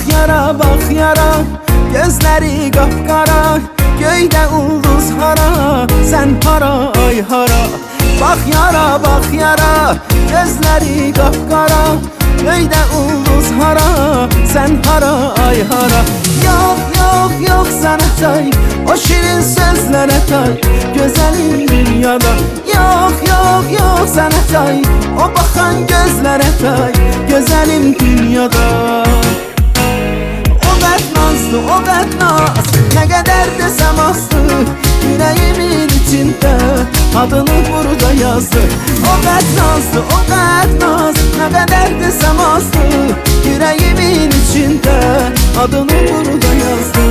bak yara, gözleri kapkara, göyde ulduz hara, sen hara ay hara. Bak yara, gözleri kapkara, göyde ulduz hara, sen hara ay hara. Yok sana tay, o şirin sözlere tay, güzelim dünyada. Yok sana tay, o bakan gözlere tay, güzelim dünyada. O dert naz, ne kadar desem azdı, yüreğimin içinde adını burada yazdı. O dert naz, ne kadar desem azdı, yüreğimin içinde adını burada yazdı.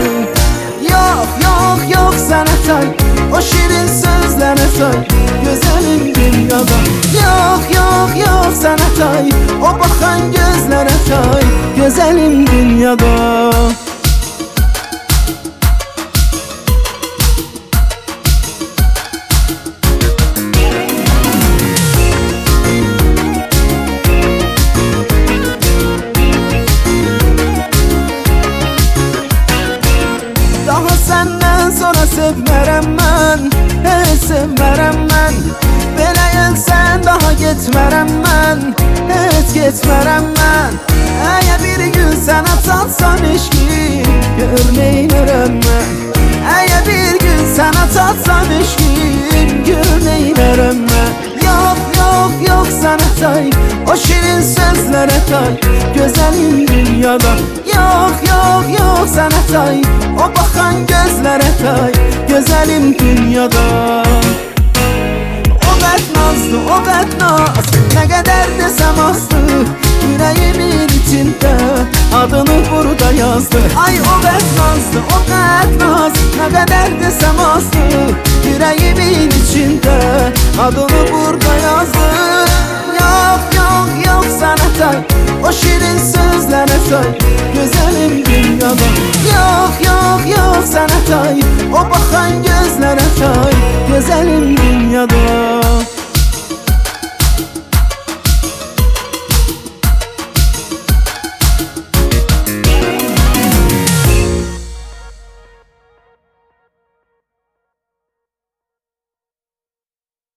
Yok sana tay, o şirin sözlere tay, güzelim dünyada. Yok sana tay, o bakan gözlere tay, güzelim dünyada. Daha senden sonra sevmərəm mən, heç sevmərəm mən. Belə gəlsən daha getmərəm mən, heç getmərəm mən. Əgər bir gün sənə çatsam eşqim, gör neynərəm mən. Əgər bir gün sənə çatsam eşqim, gör neynərəm mən. Yok sana tay, o şirin sözlere tay, güzelim dünyada. Yok sana tay, o bakan gözlere tay, güzelim dünyada. O dert naz, ne kadar desem azdı, yüreğimin içinde adını burada yazdı. Ay o dert naz, ne kadar desem azdı, yüreğimin içinde adını burada yazdı. Yok sana tay, o şirin sözlere tay, güzelim dünyada.